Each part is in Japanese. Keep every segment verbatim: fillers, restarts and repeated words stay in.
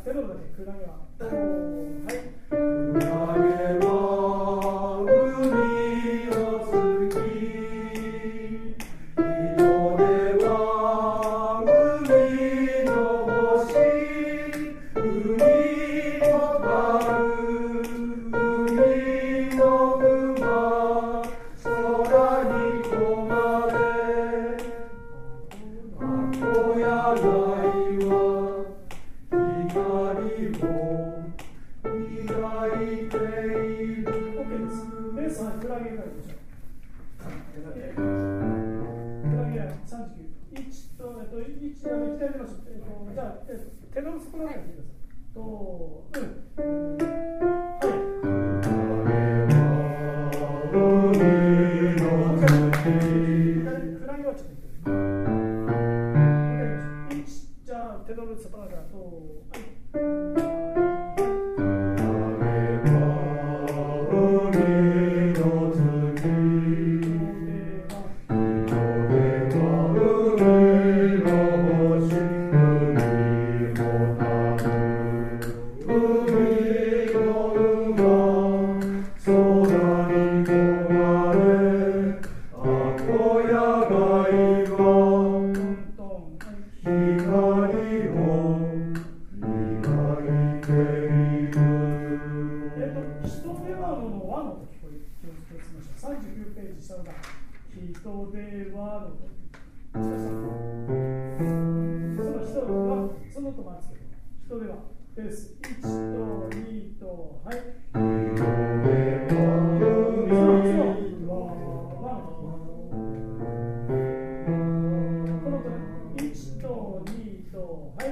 テロだけクラゲははいクラゲは海の月、人手は海の星、海の春、海の馬、空に飛ばれ、あこやないは光を描いている。 OK です。ベースはクラゲからいきましょう。クラゲはさんじゅうきゅう。いちと、えっと、いちと、いきたいと思います。えっと、じゃあ、えっと、手の底の中にやってください。と、うん。はい。クラゲはちょっと言ってください。いち、じゃあ、手の底の中と、はい。さんじゅうきゅうページ下の段、人手はのその人はそのと待つけど、人手はベースいちとにと、はい。人手はこのといちとにと、はい。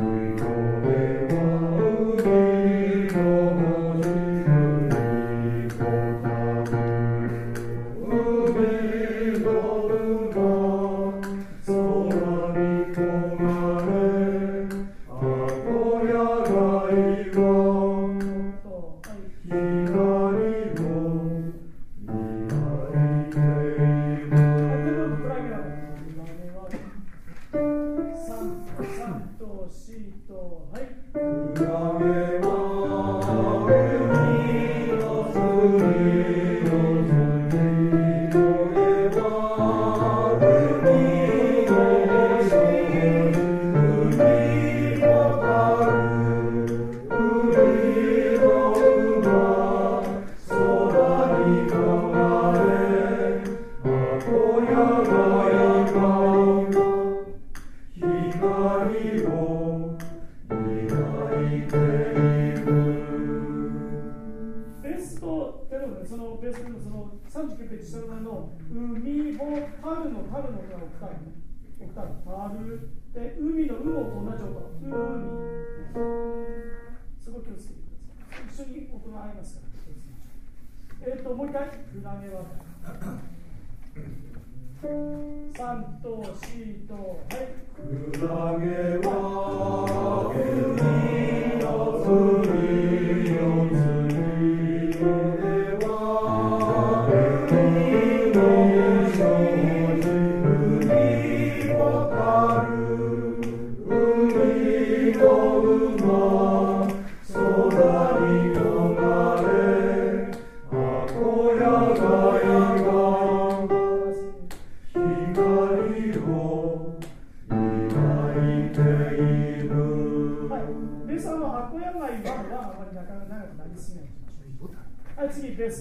さんじゅうきゅうページ下の海を春の春のオクターブオクターブ春で海のうを同じ音海すごい気をつけてください。一緒に音が合いますから気をつけましょう。えっ、ー、ともう一回クラゲはさんとよんとはいクラゲは海の海の月では海の少女海を狩る海の馬空に飛ばれあこやがいが光を描いている。 はい、ベースは箱屋街はあまりなかなか長くなりすぎないようにしましょう。はい、次ベース。